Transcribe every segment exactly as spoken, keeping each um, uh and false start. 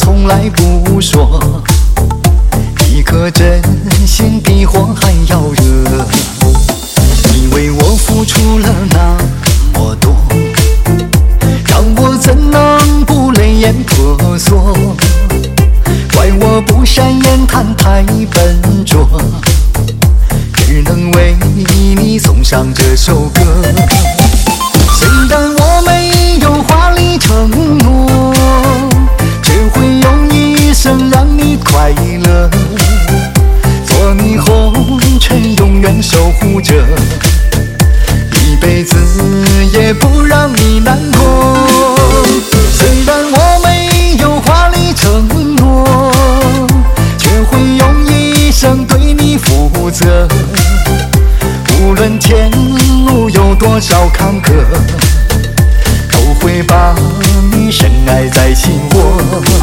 从来不说，一颗真心比火还要热。你为我付出了那么多，让我怎能不泪眼婆娑？怪我不善言谈太笨拙，只能为你送上这首歌。虽然我没有华丽承诺，只会用一生让你快乐，做你红尘永远守护着，一辈子也不让你难过。虽然我没有华丽承诺，却会用一生对你负责，无论前路有多少坎坷，都会把你深爱在心窝。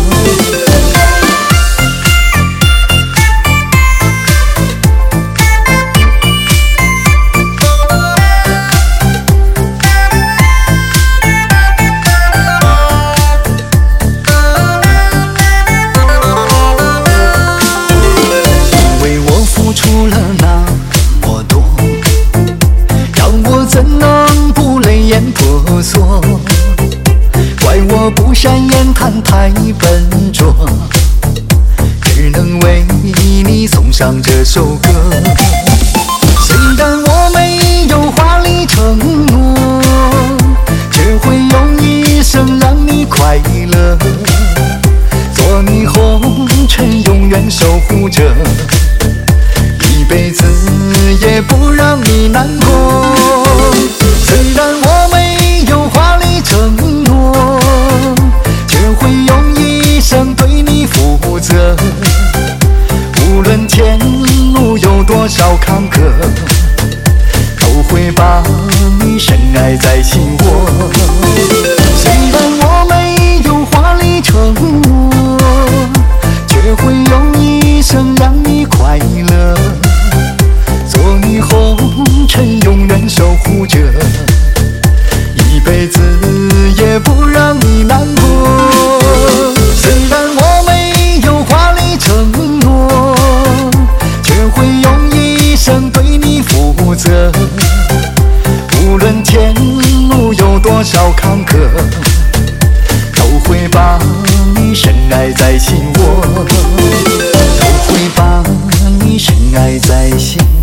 出了那么多，让我怎能不泪眼婆娑？怪我不善言谈太笨拙，只能为你送上这首歌。虽然我没有华丽承诺，只会用一生让你快乐，做你红尘永远守护着，一辈子也不让你难过。虽然我没有华丽承诺，却会用一生对你负责，无论前路有多少坎坷，都会把你深爱在心窝。虽然我没有华丽承诺，却会用一生让你快乐，做你红尘永远守护着，一辈子也不让你难过。虽然我没有华丽承诺，却会用一生对你负责，无论前路有多少坎坷，都会把你深爱在心窝，都会把你深爱在心窝。